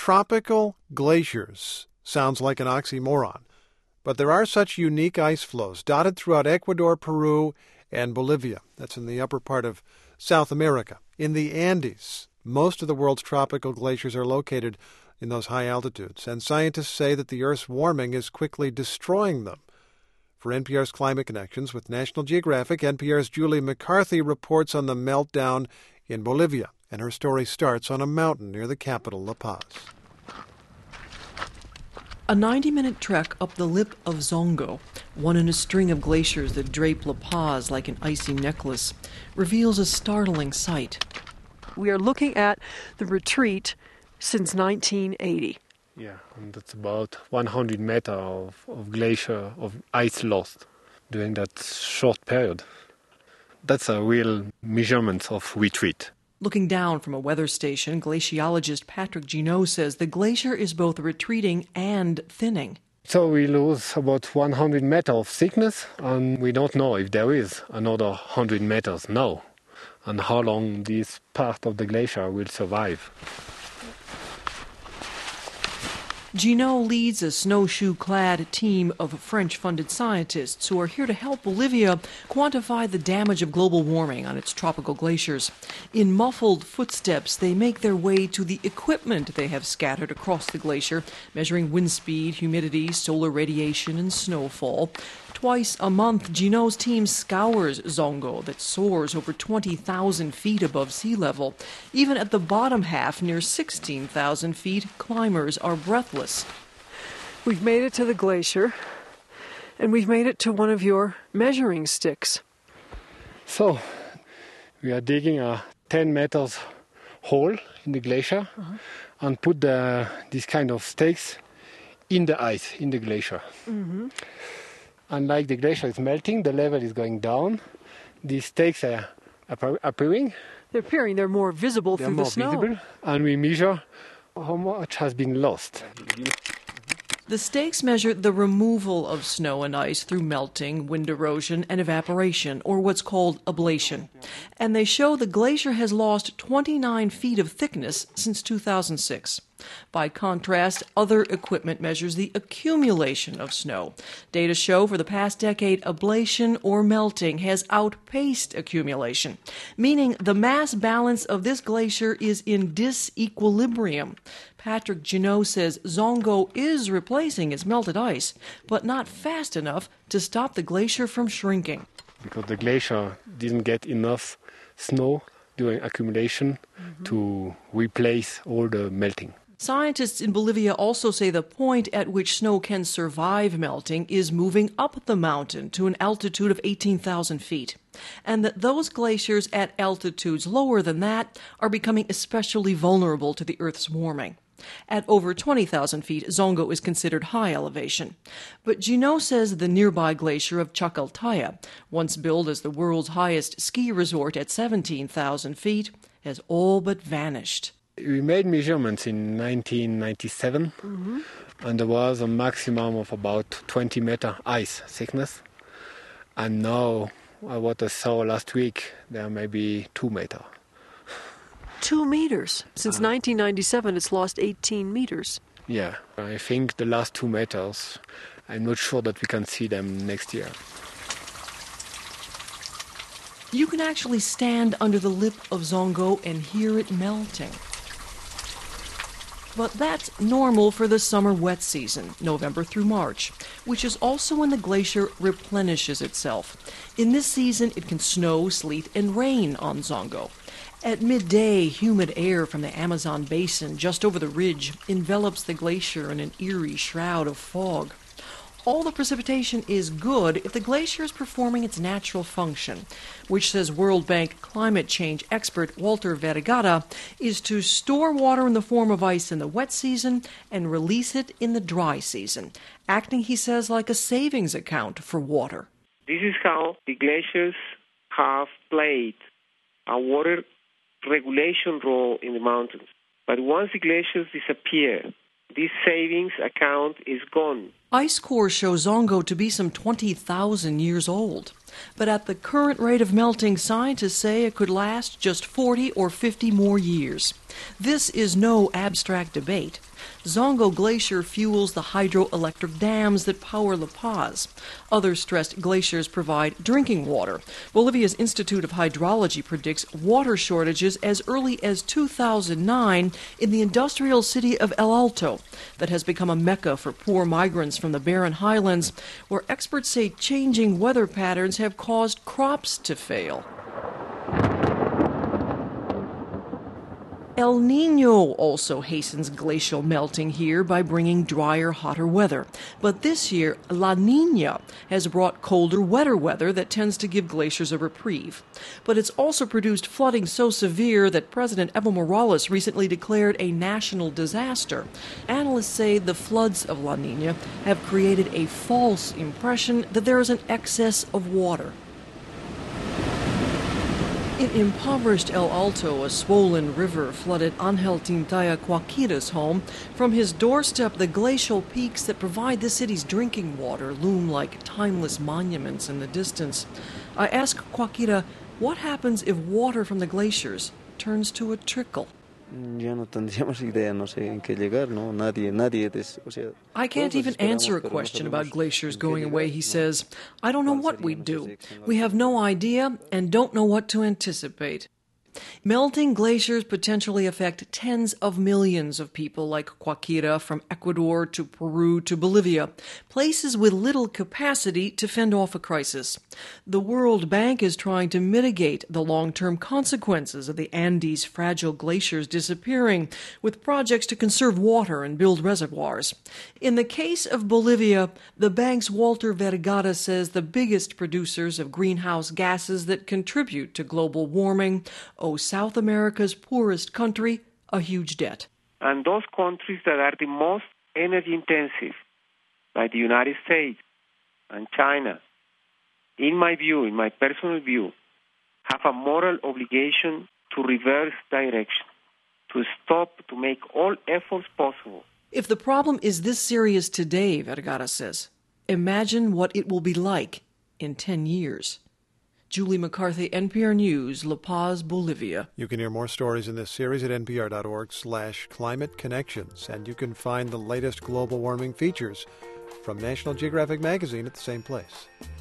tropical glaciers sounds like an oxymoron, but there are such unique ice flows dotted throughout Ecuador, Peru, and Bolivia. That's in the upper part of South America. In the Andes, most of the world's tropical glaciers are located in those high altitudes, and scientists say that the Earth's warming is quickly destroying them. For NPR's Climate Connections with National Geographic, NPR's Julie McCarthy reports on the meltdown in Bolivia, and her story starts on a mountain near the capital, La Paz. A 90-minute trek up the lip of Zongo, one in a string of glaciers that drape La Paz like an icy necklace, reveals a startling sight. We are looking at the retreat since 1980. Yeah, and that's about 100 meters of glacier, of ice lost during that short period. That's a real measurement of retreat. Looking down from a weather station, glaciologist Patrick Gino says the glacier is both retreating and thinning. So we lose about 100 meters of thickness, and we don't know if there is another 100 meters now, and how long this part of the glacier will survive. Gino leads a snowshoe-clad team of French-funded scientists who are here to help Bolivia quantify the damage of global warming on its tropical glaciers. In muffled footsteps, they make their way to the equipment they have scattered across the glacier, measuring wind speed, humidity, solar radiation, and snowfall. Twice a month, Gino's team scours Zongo that soars over 20,000 feet above sea level. Even at the bottom half, near 16,000 feet, climbers are breathless. We've made it to the glacier, and we've made it to one of your measuring sticks. So, we are digging a 10 meters hole in the glacier and put these kind of stakes in the ice, in the glacier. Mm-hmm. And like the glacier is melting, the level is going down. These stakes are appearing. They're appearing. They're more visible through the snow. Visible, and we measure how much has been lost. The stakes measure the removal of snow and ice through melting, wind erosion, and evaporation, or what's called ablation. And they show the glacier has lost 29 feet of thickness since 2006. By contrast, other equipment measures the accumulation of snow. Data show for the past decade, ablation or melting has outpaced accumulation, meaning the mass balance of this glacier is in disequilibrium. Patrick Gino says Zongo is replacing its melted ice, but not fast enough to stop the glacier from shrinking. Because the glacier didn't get enough snow during accumulation to replace all the melting. Scientists in Bolivia also say the point at which snow can survive melting is moving up the mountain to an altitude of 18,000 feet, and that those glaciers at altitudes lower than that are becoming especially vulnerable to the Earth's warming. At over 20,000 feet, Zongo is considered high elevation. But Gino says the nearby glacier of Chacaltaya, once billed as the world's highest ski resort at 17,000 feet, has all but vanished. We made measurements in 1997, and there was a maximum of about 20 meter ice thickness. And now, what I saw last week, there may be 2 meters. 2 meters. Since 1997, it's lost 18 meters. Yeah, I think the last 2 meters, I'm not sure that we can see them next year. You can actually stand under the lip of Zongo and hear it melting. But that's normal for the summer wet season, November through March, which is also when the glacier replenishes itself. In this season, it can snow, sleet, and rain on Zongo. At midday, humid air from the Amazon basin just over the ridge envelops the glacier in an eerie shroud of fog. All the precipitation is good if the glacier is performing its natural function, which, says World Bank climate change expert Walter Vergara, is to store water in the form of ice in the wet season and release it in the dry season, acting, he says, like a savings account for water. This is how the glaciers have played a water regulation role in the mountains. But once the glaciers disappear, this savings account is gone. Ice cores show Zongo to be some 20,000 years old. But at the current rate of melting, scientists say it could last just 40 or 50 more years. This is no abstract debate. Zongo Glacier fuels the hydroelectric dams that power La Paz. Other stressed glaciers provide drinking water. Bolivia's Institute of Hydrology predicts water shortages as early as 2009 in the industrial city of El Alto, that has become a mecca for poor migrants from the barren highlands, where experts say changing weather patterns have caused crops to fail. El Niño also hastens glacial melting here by bringing drier, hotter weather. But this year, La Niña has brought colder, wetter weather that tends to give glaciers a reprieve. But it's also produced flooding so severe that President Evo Morales recently declared a national disaster. Analysts say the floods of La Niña have created a false impression that there is an excess of water. In impoverished El Alto, a swollen river flooded Angel Tintaya Quaquira's home. From his doorstep, the glacial peaks that provide the city's drinking water loom like timeless monuments in the distance. I ask Quaquira, what happens if water from the glaciers turns to a trickle? I can't even answer a question about glaciers going away, he says. I don't know what we'd do. We have no idea and don't know what to anticipate. Melting glaciers potentially affect tens of millions of people like Quaquira, from Ecuador to Peru to Bolivia, places with little capacity to fend off a crisis. The World Bank is trying to mitigate the long-term consequences of the Andes' fragile glaciers disappearing, with projects to conserve water and build reservoirs. In the case of Bolivia, the bank's Walter Vergara says the biggest producers of greenhouse gases that contribute to global warming owe South America's poorest country a huge debt. And those countries that are the most energy intensive, like the United States and China, in my view, in my personal view, have a moral obligation to reverse direction, to stop, to make all efforts possible. If the problem is this serious today, Vergara says, imagine what it will be like in 10 years. Julie McCarthy, NPR News, La Paz, Bolivia. You can hear more stories in this series at npr.org/Climate Connections, and you can find the latest global warming features from National Geographic magazine at the same place.